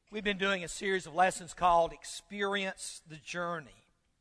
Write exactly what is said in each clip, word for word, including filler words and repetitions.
We've been doing a series of lessons called Experience the Journey.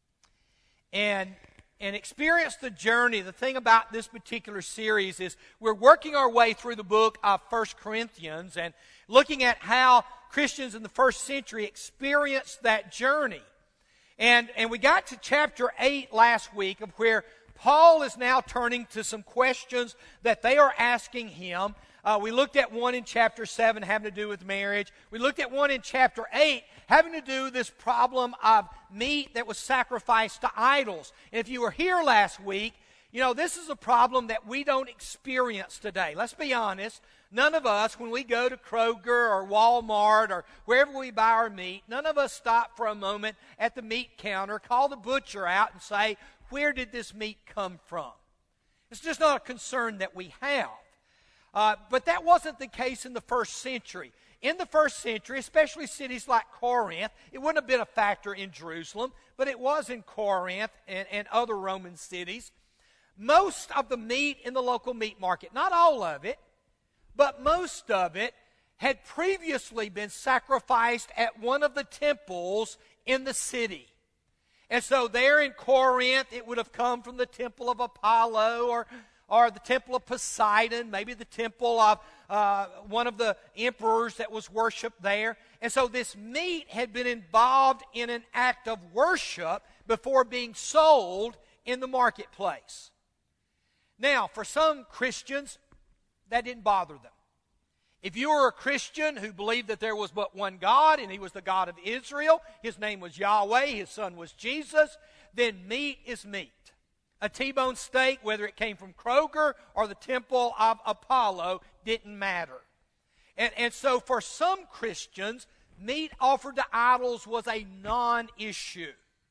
And, and Experience the Journey, the thing about this particular series is we're working our way through the book of First Corinthians and looking at how Christians in the first century experienced that journey. And, and we got to chapter eight last week, of where Paul is now turning to some questions that they are asking him. Uh, we looked at one in chapter seven having to do with marriage. We looked at one in chapter eight having to do with this problem of meat that was sacrificed to idols. And if you were here last week, you know, this is a problem that we don't experience today. Let's be honest. None of us, when we go to Kroger or Walmart or wherever we buy our meat, none of us stop for a moment at the meat counter, call the butcher out and say, where did this meat come from? It's just not a concern that we have. Uh, but that wasn't the case in the first century. In the first century, especially cities like Corinth, it wouldn't have been a factor in Jerusalem, but it was in Corinth and, and other Roman cities. Most of the meat in the local meat market, not all of it, but most of it had previously been sacrificed at one of the temples in the city. And so there in Corinth, it would have come from the temple of Apollo or or the temple of Poseidon, maybe the temple of uh, one of the emperors that was worshipped there. And so this meat had been involved in an act of worship before being sold in the marketplace. Now, for some Christians, that didn't bother them. If you were a Christian who believed that there was but one God, and He was the God of Israel, His name was Yahweh, His Son was Jesus, then meat is meat. A T-bone steak, whether it came from Kroger or the temple of Apollo, didn't matter. And, and so for some Christians, meat offered to idols was a non-issue.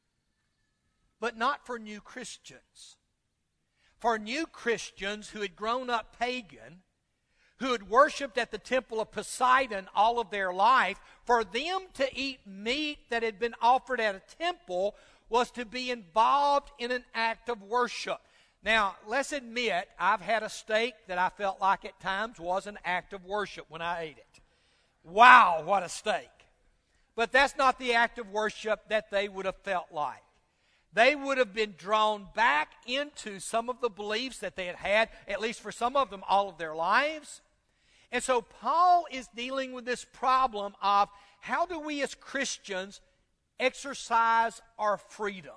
But not for new Christians. For new Christians who had grown up pagan, who had worshipped at the temple of Poseidon all of their life, for them to eat meat that had been offered at a temple was to be involved in an act of worship. Now, let's admit, I've had a steak that I felt like at times was an act of worship when I ate it. Wow, what a steak. But that's not the act of worship that they would have felt like. They would have been drawn back into some of the beliefs that they had had, at least for some of them, all of their lives. And so Paul is dealing with this problem of how do we as Christians exercise our freedom?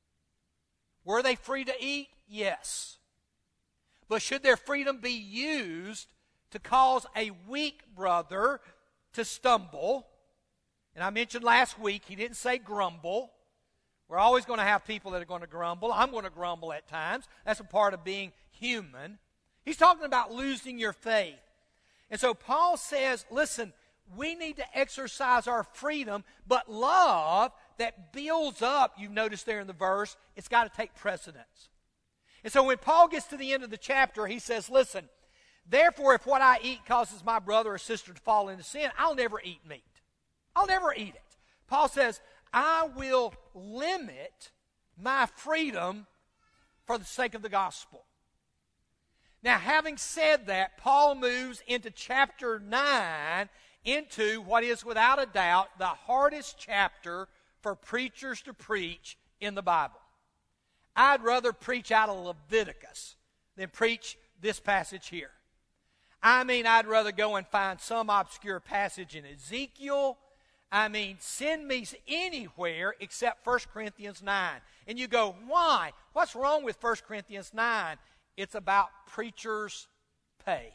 Were they free to eat? Yes. But should their freedom be used to cause a weak brother to stumble? And I mentioned last week, he didn't say grumble. We're always going to have people that are going to grumble. I'm going to grumble at times. That's a part of being human. He's talking about losing your faith. And so Paul says, listen, we need to exercise our freedom, but love that builds up, you've noticed there in the verse, it's got to take precedence. And so when Paul gets to the end of the chapter, he says, listen, therefore if what I eat causes my brother or sister to fall into sin, I'll never eat meat. I'll never eat it. Paul says, I will limit my freedom for the sake of the gospel. Now, having said that, Paul moves into chapter nine, into what is without a doubt the hardest chapter for preachers to preach in the Bible. I'd rather preach out of Leviticus than preach this passage here. I mean, I'd rather go and find some obscure passage in Ezekiel. I mean, send me anywhere except First Corinthians nine. And you go, why? What's wrong with First Corinthians nine? It's about preachers' pay.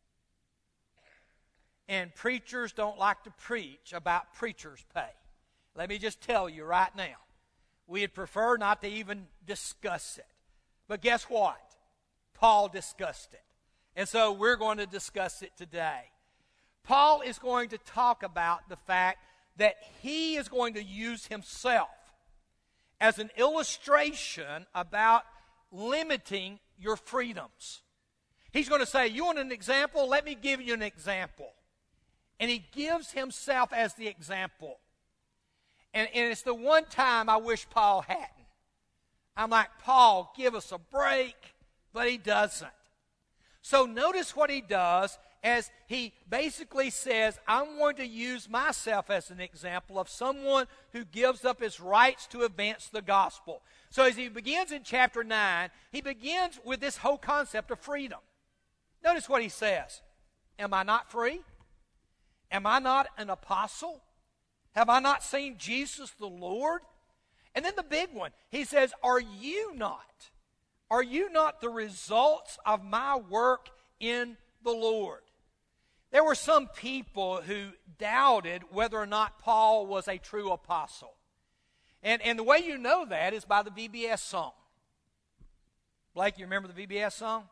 And preachers don't like to preach about preachers' pay. Let me just tell you right now, we'd prefer not to even discuss it. But guess what? Paul discussed it. And so we're going to discuss it today. Paul is going to talk about the fact that he is going to use himself as an illustration about limiting your freedoms. He's going to say, you want an example? Let me give you an example. And he gives himself as the example. And, and it's the one time I wish Paul hadn't. I'm like, Paul, give us a break. But he doesn't. So notice what he does as he basically says, I'm going to use myself as an example of someone who gives up his rights to advance the gospel. So as he begins in chapter nine, he begins with this whole concept of freedom. Notice what he says. Am I not free? Am I not an apostle? Have I not seen Jesus the Lord? And then the big one, he says, are you not? Are you not the results of my work in the Lord? There were some people who doubted whether or not Paul was a true apostle. And, and the way you know that is by the V B S song. Blake, you remember the V B S song?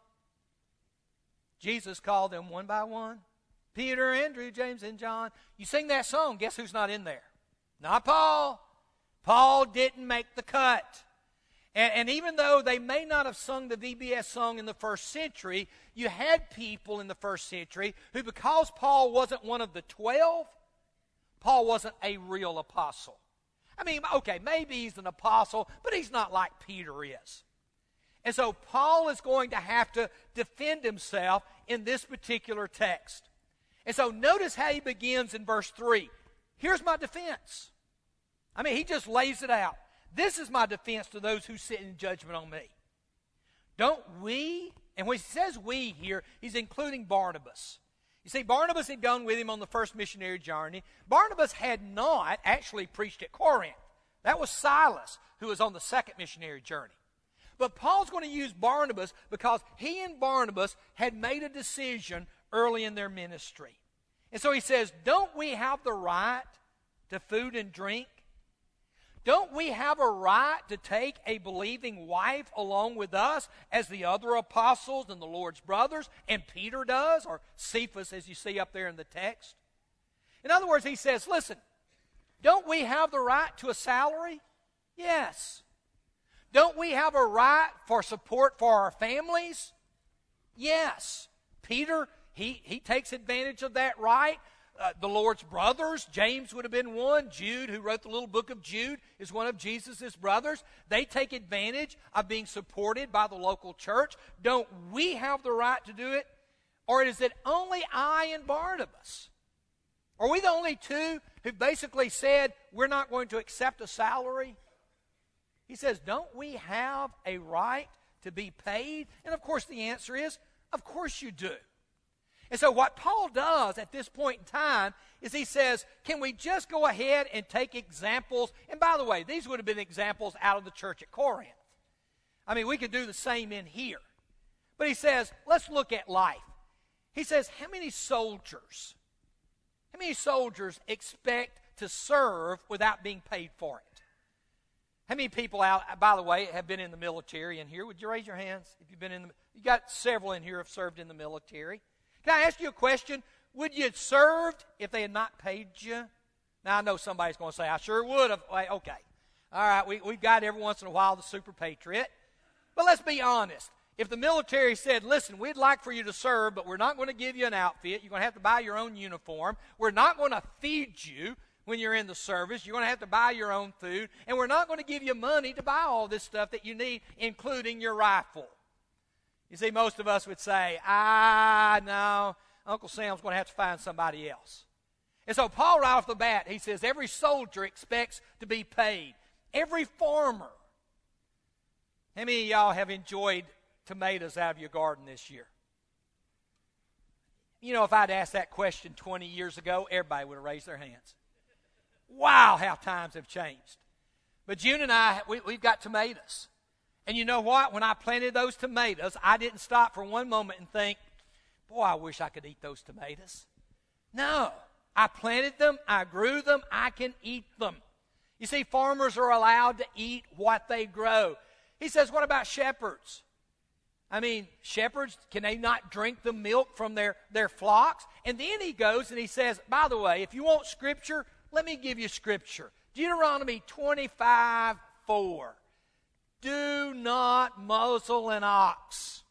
Jesus called them one by one. Peter, Andrew, James, and John. You sing that song, guess who's not in there? Not Paul. Paul didn't make the cut. And, and even though they may not have sung the V B S song in the first century, you had people in the first century who, because Paul wasn't one of the twelve, Paul wasn't a real apostle. I mean, okay, maybe he's an apostle, but he's not like Peter is. And so Paul is going to have to defend himself in this particular text. And so notice how he begins in verse three. Here's my defense. I mean, he just lays it out. This is my defense to those who sit in judgment on me. Don't we, and when he says we here, he's including Barnabas. You see, Barnabas had gone with him on the first missionary journey. Barnabas had not actually preached at Corinth. That was Silas, who was on the second missionary journey. But Paul's going to use Barnabas because he and Barnabas had made a decision early in their ministry. And so he says, don't we have the right to food and drink? Don't we have a right to take a believing wife along with us as the other apostles and the Lord's brothers, and Peter does, or Cephas as you see up there in the text? In other words, he says, listen, don't we have the right to a salary? Yes. Don't we have a right for support for our families? Yes. Peter, he, he takes advantage of that right. Uh, the Lord's brothers, James would have been one. Jude, who wrote the little book of Jude, is one of Jesus' brothers. They take advantage of being supported by the local church. Don't we have the right to do it? Or is it only I and Barnabas? Are we the only two who basically said we're not going to accept a salary? He says, don't we have a right to be paid? And of course the answer is, of course you do. And so what Paul does at this point in time is he says, can we just go ahead and take examples? And by the way, these would have been examples out of the church at Corinth. I mean, we could do the same in here. But he says, let's look at life. He says, how many soldiers, how many soldiers expect to serve without being paid for it? How many people out, by the way, have been in the military in here? Would you raise your hands if you've been in the, you got several in here who have served in the military. Can I ask you a question? Would you have served if they had not paid you? Now, I know somebody's going to say, I sure would have. Okay. All right, we, we've got every once in a while the super patriot. But let's be honest. If the military said, listen, we'd like for you to serve, but we're not going to give you an outfit. You're going to have to buy your own uniform. We're not going to feed you when you're in the service. You're going to have to buy your own food. And we're not going to give you money to buy all this stuff that you need, including your rifle. You see, most of us would say, ah, no, Uncle Sam's going to have to find somebody else. And so Paul, right off the bat, he says, every soldier expects to be paid. Every farmer. How many of y'all have enjoyed tomatoes out of your garden this year? You know, if I'd asked that question twenty years ago, everybody would have raised their hands. Wow, how times have changed. But June and I, we, we've got tomatoes. And you know what? When I planted those tomatoes, I didn't stop for one moment and think, boy, I wish I could eat those tomatoes. No. I planted them. I grew them. I can eat them. You see, farmers are allowed to eat what they grow. He says, what about shepherds? I mean, shepherds, can they not drink the milk from their, their flocks? And then he goes and he says, by the way, if you want Scripture, let me give you Scripture. Deuteronomy twenty-five four. Do not muzzle an ox.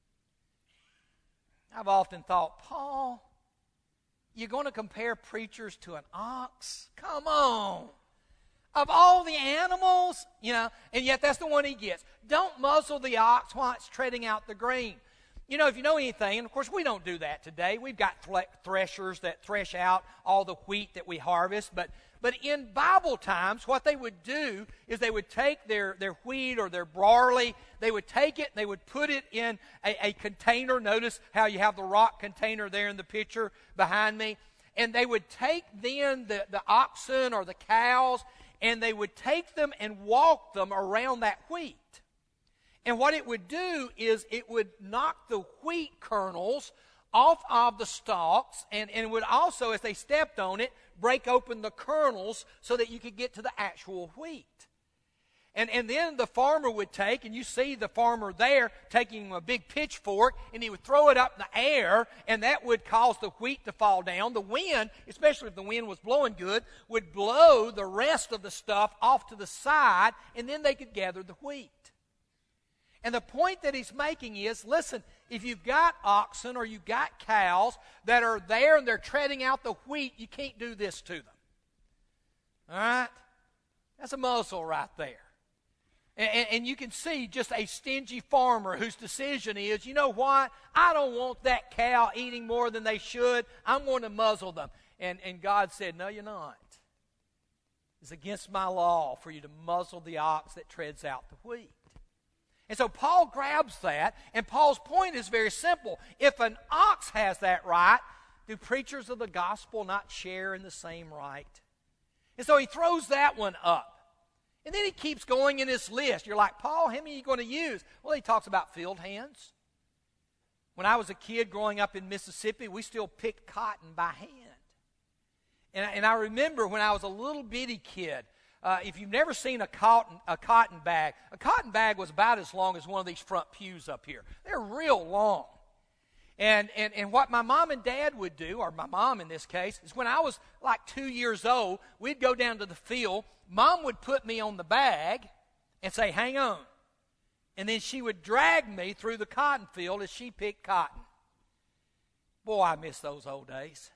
I've often thought, Paul, you're going to compare preachers to an ox? Come on. Of all the animals, you know, and yet that's the one he gets. Don't muzzle the ox while it's treading out the grain. You know, if you know anything, and of course we don't do that today. We've got threshers that thresh out all the wheat that we harvest. But but in Bible times, what they would do is they would take their, their wheat or their barley, they would take it and they would put it in a, a container. Notice how you have the rock container there in the picture behind me. And they would take then the, the oxen or the cows, and they would take them and walk them around that wheat. And what it would do is it would knock the wheat kernels off of the stalks, and, and it would also, as they stepped on it, break open the kernels so that you could get to the actual wheat. And, and then the farmer would take, and you see the farmer there taking a big pitchfork, and he would throw it up in the air, and that would cause the wheat to fall down. The wind, especially if the wind was blowing good, would blow the rest of the stuff off to the side, and then they could gather the wheat. And the point that he's making is, listen, if you've got oxen or you've got cows that are there and they're treading out the wheat, you can't do this to them. All right? That's a muzzle right there. And, and you can see just a stingy farmer whose decision is, you know what? I don't want that cow eating more than they should. I'm going to muzzle them. And, and God said, no, you're not. It's against my law for you to muzzle the ox that treads out the wheat. And so Paul grabs that, and Paul's point is very simple. If an ox has that right, do preachers of the gospel not share in the same right? And so he throws that one up. And then he keeps going in his list. You're like, Paul, how many are you going to use? Well, he talks about field hands. When I was a kid growing up in Mississippi, we still picked cotton by hand. And, and I remember when I was a little bitty kid, Uh, if you've never seen a cotton, a cotton bag, a cotton bag was about as long as one of these front pews up here. They're real long. And, and, and what my mom and dad would do, or my mom in this case, is when I was like two years old, we'd go down to the field. Mom would put me on the bag and say, hang on. And then she would drag me through the cotton field as she picked cotton. Boy, I miss those old days.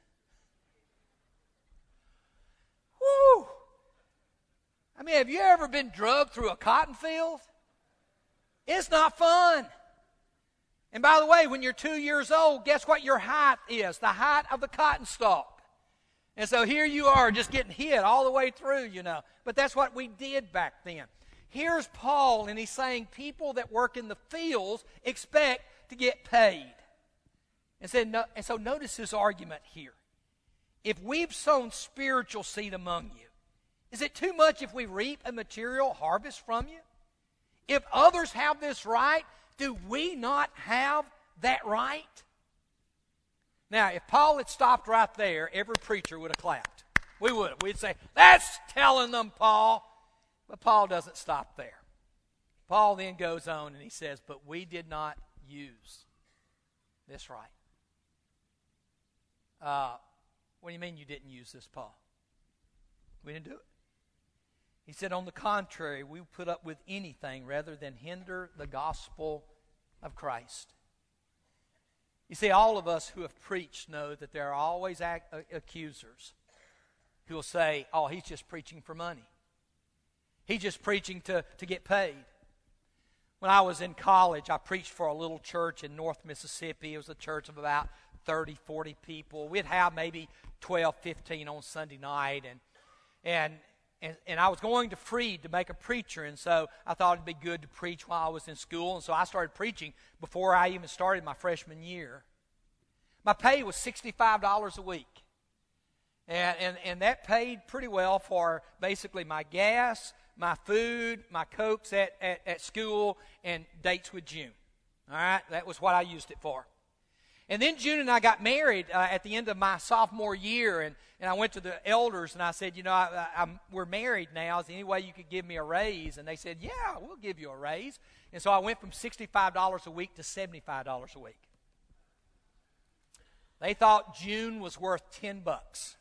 Woo! I mean, have you ever been drugged through a cotton field? It's not fun. And by the way, when you're two years old, guess what your height is? The height of the cotton stalk. And so here you are just getting hit all the way through, you know. But that's what we did back then. Here's Paul, and he's saying people that work in the fields expect to get paid. And, said, no, and so notice his argument here. If we've sown spiritual seed among you, is it too much if we reap a material harvest from you? If others have this right, do we not have that right? Now, if Paul had stopped right there, every preacher would have clapped. We would have. We'd say, that's telling them, Paul. But Paul doesn't stop there. Paul then goes on and he says, but we did not use this right. Uh, what do you mean you didn't use this, Paul? We didn't do it. He said, on the contrary, we put up with anything rather than hinder the gospel of Christ. You see, all of us who have preached know that there are always ac- accusers who will say, oh, he's just preaching for money. He's just preaching to, to get paid. When I was in college, I preached for a little church in North Mississippi. It was a church of about thirty, forty people. We'd have maybe twelve, fifteen on Sunday night, and and And, and I was going to Freed to make a preacher, and so I thought it'd be good to preach while I was in school, and so I started preaching before I even started my freshman year. My pay was sixty-five dollars a week, and, and, and that paid pretty well for basically my gas, my food, my Cokes at, at, at school, and dates with June. All right, that was what I used it for. And then June and I got married uh, at the end of my sophomore year, and, and I went to the elders and I said, you know, I, I'm, we're married now. Is there any way you could give me a raise? And they said, yeah, we'll give you a raise. And so I went from sixty-five dollars a week to seventy-five dollars a week. They thought June was worth ten bucks.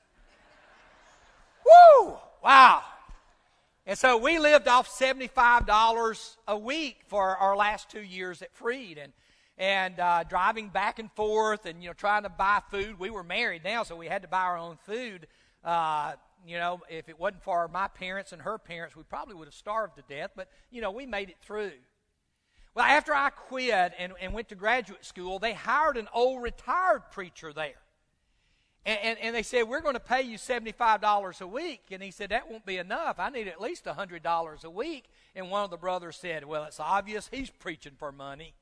Woo! Wow! And so we lived off seventy-five dollars a week for our last two years at Freed, and and uh, driving back and forth, and you know, trying to buy food. We were married now, so we had to buy our own food. Uh, you know, if it wasn't for my parents and her parents, we probably would have starved to death. But you know, we made it through. Well, after I quit and, and went to graduate school, they hired an old retired preacher there. And, and, and they said, we're going to pay you seventy-five dollars a week. And he said, that won't be enough. I need at least one hundred dollars a week. And one of the brothers said, well, it's obvious he's preaching for money.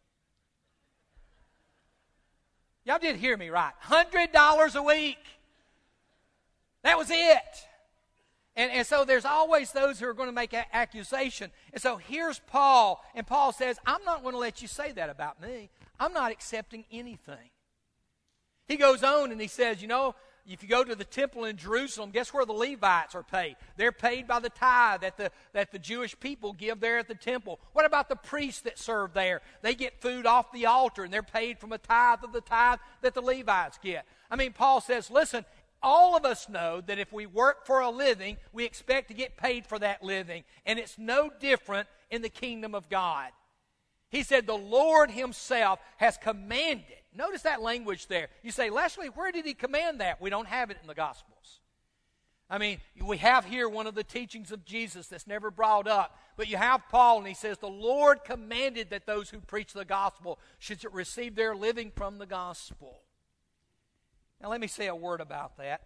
Y'all did hear me right. one hundred dollars a week. That was it. And, and so there's always those who are going to make an accusation. And so here's Paul. And Paul says, I'm not going to let you say that about me. I'm not accepting anything. He goes on and he says, you know, if you go to the temple in Jerusalem, guess where the Levites are paid? They're paid by the tithe that the, that the Jewish people give there at the temple. What about the priests that serve there? They get food off the altar, and they're paid from a tithe of the tithe that the Levites get. I mean, Paul says, listen, all of us know that if we work for a living, we expect to get paid for that living. And it's no different in the kingdom of God. He said the Lord himself has commanded. Notice that language there. You say, Leslie, where did he command that? We don't have it in the Gospels. I mean, we have here one of the teachings of Jesus that's never brought up. But you have Paul, and he says, the Lord commanded that those who preach the gospel should receive their living from the gospel. Now, let me say a word about that.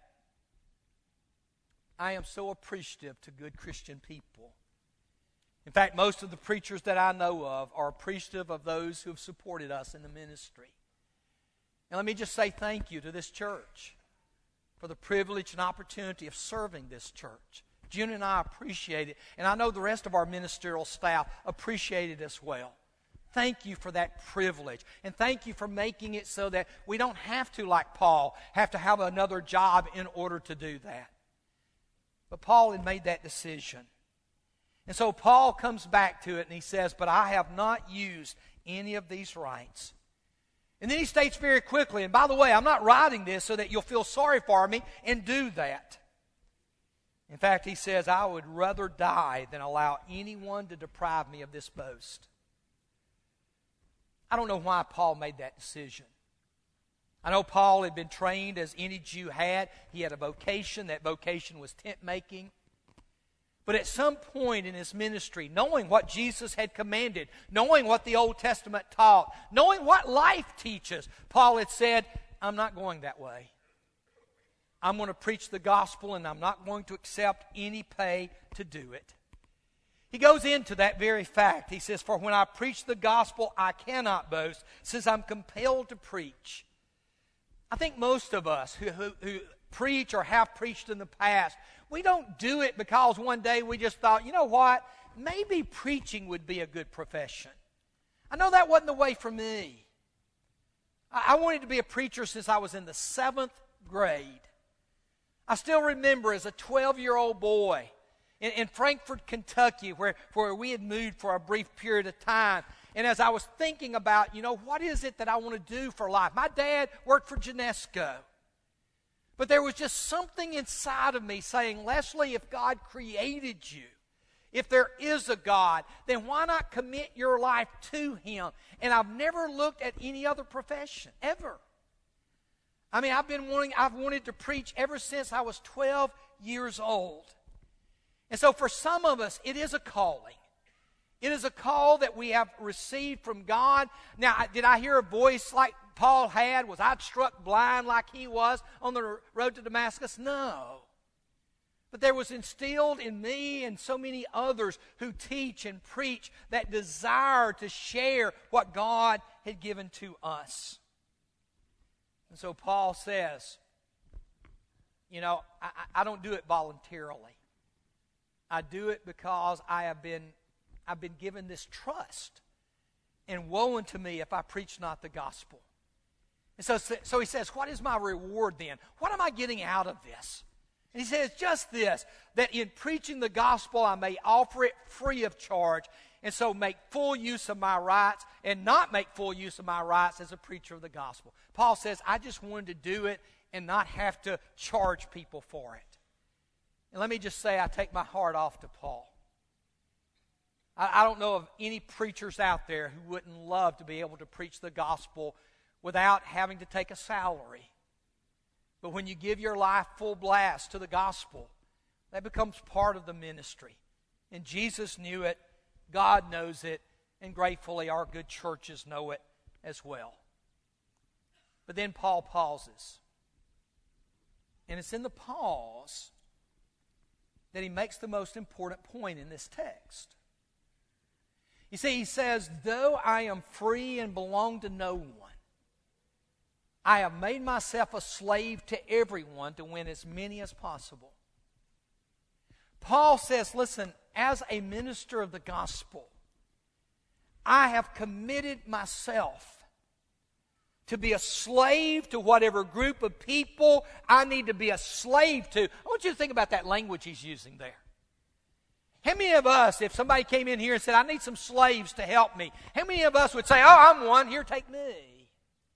I am so appreciative to good Christian people. In fact, most of the preachers that I know of are appreciative of those who have supported us in the ministry. And let me just say thank you to this church for the privilege and opportunity of serving this church. June and I appreciate it, and I know the rest of our ministerial staff appreciate it as well. Thank you for that privilege, and thank you for making it so that we don't have to, like Paul, have to have another job in order to do that. But Paul had made that decision. And so Paul comes back to it and he says, but I have not used any of these rights. And then he states very quickly, and by the way, I'm not writing this so that you'll feel sorry for me and do that. In fact, he says, I would rather die than allow anyone to deprive me of this boast. I don't know why Paul made that decision. I know Paul had been trained as any Jew had. He had a vocation. That vocation was tent making. But at some point in his ministry, knowing what Jesus had commanded, knowing what the Old Testament taught, knowing what life teaches, Paul had said, I'm not going that way. I'm going to preach the gospel, and I'm not going to accept any pay to do it. He goes into that very fact. He says, for when I preach the gospel, I cannot boast, since I'm compelled to preach. I think most of us who, who, who preach or have preached in the past, we don't do it because one day we just thought, you know what, maybe preaching would be a good profession. I know that wasn't the way for me. I, I wanted to be a preacher since I was in the seventh grade. I still remember as a twelve-year-old boy in, in Frankfort, Kentucky, where, where we had moved for a brief period of time. And as I was thinking about, you know, what is it that I want to do for life? My dad worked for Genesco. But there was just something inside of me saying, Leslie, if God created you, if there is a God, then why not commit your life to Him? And I've never looked at any other profession, ever. I mean, I've been wanting, I've wanted to preach ever since I was twelve years old. And so for some of us, it is a calling. It is a call that we have received from God. Now, did I hear a voice like Paul had? Was I struck blind like he was on the road to Damascus? No. But there was instilled in me and so many others who teach and preach that desire to share what God had given to us. And so Paul says, you know, I, I don't do it voluntarily. I do it because I have been, I've been given this trust. And woe unto me if I preach not the gospel. And so, so he says, what is my reward then? What am I getting out of this? And he says, just this, that in preaching the gospel I may offer it free of charge, and so make full use of my rights and not make full use of my rights as a preacher of the gospel. Paul says, I just wanted to do it and not have to charge people for it. And let me just say, I take my heart off to Paul. I, I don't know of any preachers out there who wouldn't love to be able to preach the gospel without having to take a salary. But when you give your life full blast to the gospel, that becomes part of the ministry. And Jesus knew it, God knows it, and gratefully our good churches know it as well. But then Paul pauses. And it's in the pause that he makes the most important point in this text. You see, he says, though I am free and belong to no one, I have made myself a slave to everyone to win as many as possible. Paul says, listen, as a minister of the gospel, I have committed myself to be a slave to whatever group of people I need to be a slave to. I want you to think about that language he's using there. How many of us, if somebody came in here and said, I need some slaves to help me, how many of us would say, oh, I'm one, here, take me?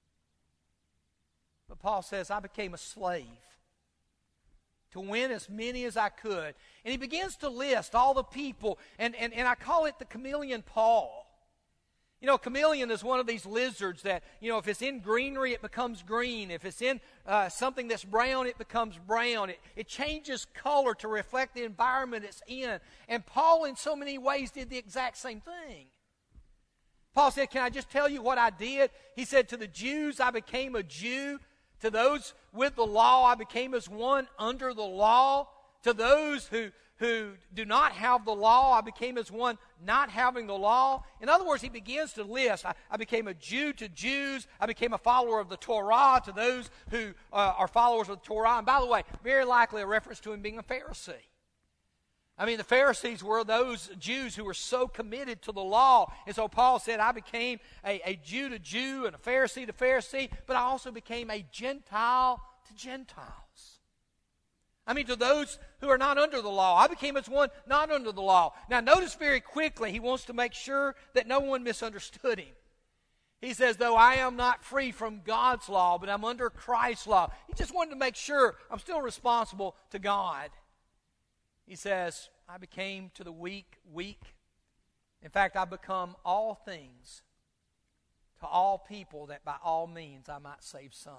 But Paul says, I became a slave to win as many as I could. And he begins to list all the people, and, and, and I call it the chameleon Paul. You know, chameleon is one of these lizards that, you know, if it's in greenery, it becomes green. If it's in uh, something that's brown, it becomes brown. It, it changes color to reflect the environment it's in. And Paul, in so many ways, did the exact same thing. Paul said, can I just tell you what I did? He said, to the Jews, I became a Jew. To those with the law, I became as one under the law. To those who, who do not have the law, I became as one not having the law. In other words, he begins to list, I, I became a Jew to Jews. I became a follower of the Torah to those who uh, are followers of the Torah. And by the way, very likely a reference to him being a Pharisee. I mean, the Pharisees were those Jews who were so committed to the law. And so Paul said, I became a, a Jew to Jew and a Pharisee to Pharisee, but I also became a Gentile to Gentiles. I mean, to those who are not under the law. I became as one not under the law. Now, notice very quickly, he wants to make sure that no one misunderstood him. He says, though I am not free from God's law, but I'm under Christ's law. He just wanted to make sure I'm still responsible to God. He says, I became to the weak, weak. In fact, I become all things to all people that by all means I might save some.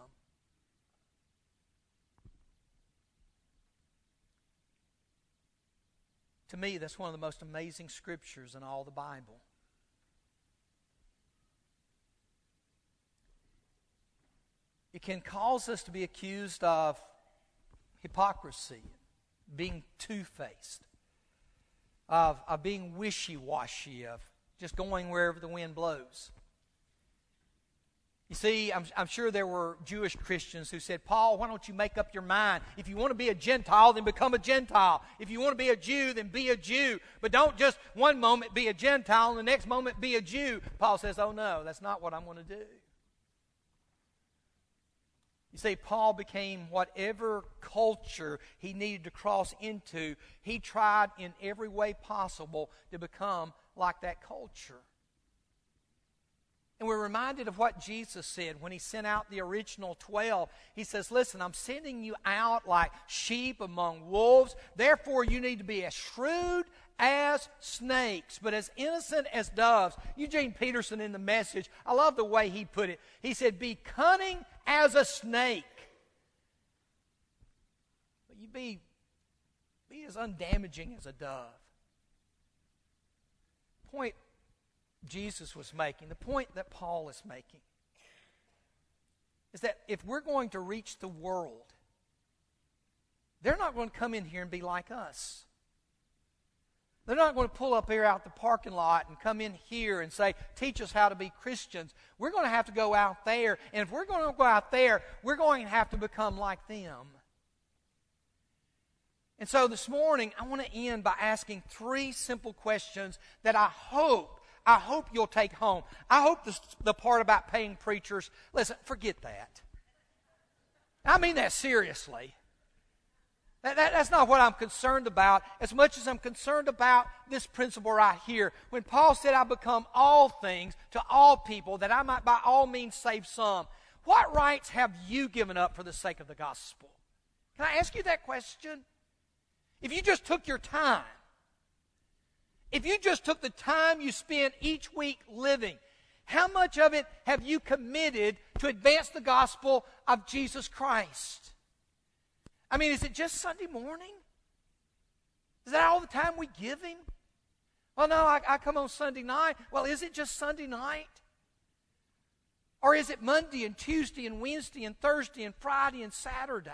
To me, that's one of the most amazing scriptures in all the Bible. It can cause us to be accused of hypocrisy, being two-faced, of, of being wishy-washy, of just going wherever the wind blows. You see, I'm, I'm sure there were Jewish Christians who said, Paul, why don't you make up your mind? If you want to be a Gentile, then become a Gentile. If you want to be a Jew, then be a Jew. But don't just one moment be a Gentile and the next moment be a Jew. Paul says, oh no, that's not what I'm going to do. You see, Paul became whatever culture he needed to cross into. He tried in every way possible to become like that culture. And we're reminded of what Jesus said when he sent out the original twelve. He says, listen, I'm sending you out like sheep among wolves. Therefore, you need to be as shrewd as snakes, but as innocent as doves. Eugene Peterson in the Message, I love the way he put it. He said, be cunning as a snake, but you be, be as undamaging as a dove. Point Jesus was making, the point that Paul is making, is that if we're going to reach the world, they're not going to come in here and be like us. They're not going to pull up here out the parking lot and come in here and say, teach us how to be Christians. We're going to have to go out there, and if we're going to go out there, we're going to have to become like them. And so this morning, I want to end by asking three simple questions that I hope I hope you'll take home. I hope this, the part about paying preachers, listen, forget that. I mean that seriously. That, that, that's not what I'm concerned about as much as I'm concerned about this principle right here. When Paul said, I become all things to all people that I might by all means save some. What rights have you given up for the sake of the gospel? Can I ask you that question? If you just took your time, if you just took the time you spend each week living, how much of it have you committed to advance the gospel of Jesus Christ? I mean, is it just Sunday morning? Is that all the time we give Him? Well, no, I, I come on Sunday night. Well, is it just Sunday night? Or is it Monday and Tuesday and Wednesday and Thursday and Friday and Saturday?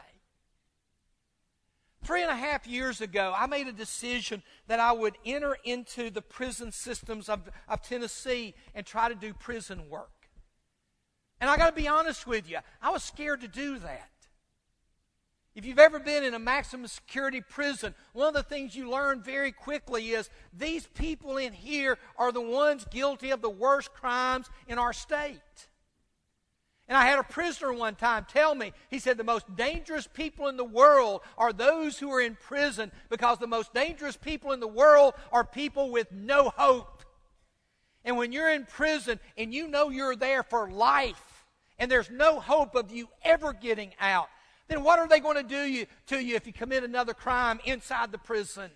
Three and a half years ago, I made a decision that I would enter into the prison systems of, of Tennessee and try to do prison work. And I got to be honest with you, I was scared to do that. If you've ever been in a maximum security prison, one of the things you learn very quickly is these people in here are the ones guilty of the worst crimes in our state. And I had a prisoner one time tell me, he said, the most dangerous people in the world are those who are in prison, because the most dangerous people in the world are people with no hope. And when you're in prison and you know you're there for life and there's no hope of you ever getting out, then what are they going to do you, to you if you commit another crime inside the prison?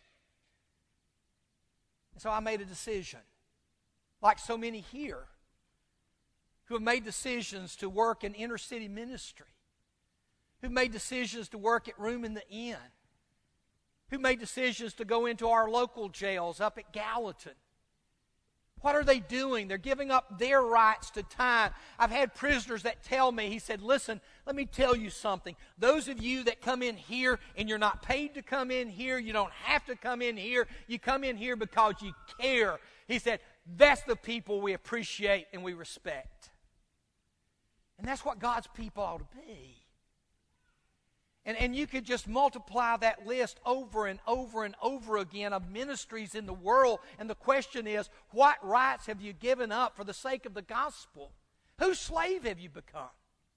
And so I made a decision, like so many here, who have made decisions to work in inner city ministry, who made decisions to work at Room in the Inn, who made decisions to go into our local jails up at Gallatin. What are they doing? They're giving up their rights to time. I've had prisoners that tell me, he said, listen, let me tell you something. Those of you that come in here and you're not paid to come in here, you don't have to come in here, you come in here because you care. He said, that's the people we appreciate and we respect. And that's what God's people ought to be. And, and you could just multiply that list over and over and over again of ministries in the world. And the question is, what rights have you given up for the sake of the gospel? Whose slave have you become?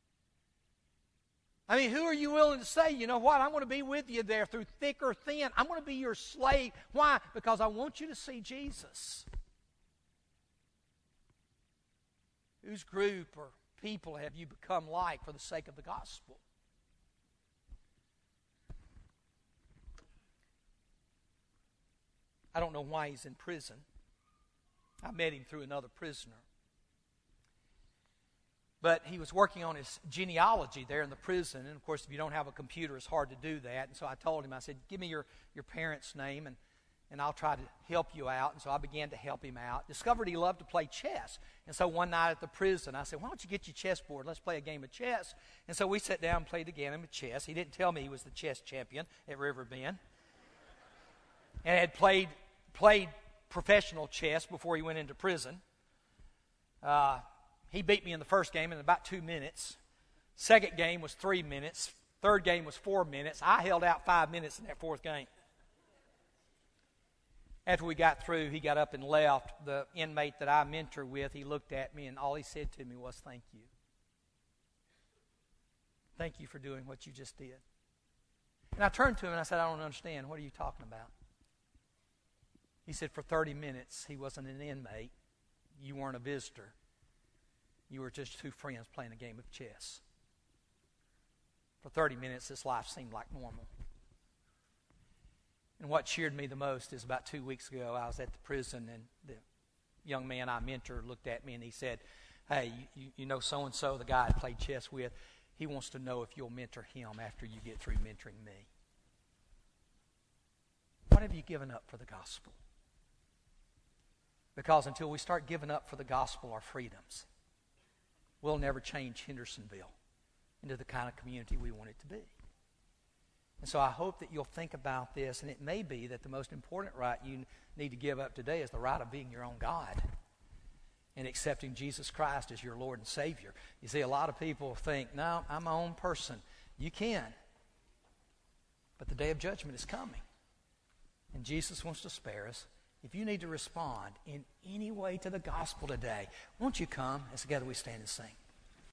I mean, who are you willing to say, you know what, I'm going to be with you there through thick or thin. I'm going to be your slave. Why? Because I want you to see Jesus. Whose group or people have you become like for the sake of the gospel? I don't know why he's in prison. I met him through another prisoner. But he was working on his genealogy there in the prison. And, of course, if you don't have a computer, it's hard to do that. And so I told him, I said, give me your, your parents' name, and, and I'll try to help you out. And so I began to help him out. Discovered he loved to play chess. And so one night at the prison, I said, why don't you get your chessboard? Let's play a game of chess. And so we sat down and played a game of chess. He didn't tell me he was the chess champion at River Bend. And had played, played professional chess before he went into prison. Uh, he beat me in the first game in about two minutes. Second game was three minutes. Third game was four minutes. I held out five minutes in that fourth game. After we got through, he got up and left. The inmate that I mentor with, he looked at me, and all he said to me was, thank you. Thank you for doing what you just did. And I turned to him and I said, I don't understand. What are you talking about? He said, for thirty minutes, he wasn't an inmate. You weren't a visitor. You were just two friends playing a game of chess. For thirty minutes, this life seemed like normal. And what cheered me the most is about two weeks ago, I was at the prison, and the young man I mentor looked at me and he said, hey, you, you know so-and-so, the guy I played chess with, he wants to know if you'll mentor him after you get through mentoring me. What have you given up for the gospel? Because until we start giving up for the gospel our freedoms, we'll never change Hendersonville into the kind of community we want it to be. And so I hope that you'll think about this, and it may be that the most important right you need to give up today is the right of being your own God and accepting Jesus Christ as your Lord and Savior. You see, a lot of people think, no, I'm my own person. You can. But the day of judgment is coming. And Jesus wants to spare us. If you need to respond in any way to the gospel today, won't you come as together we stand and sing?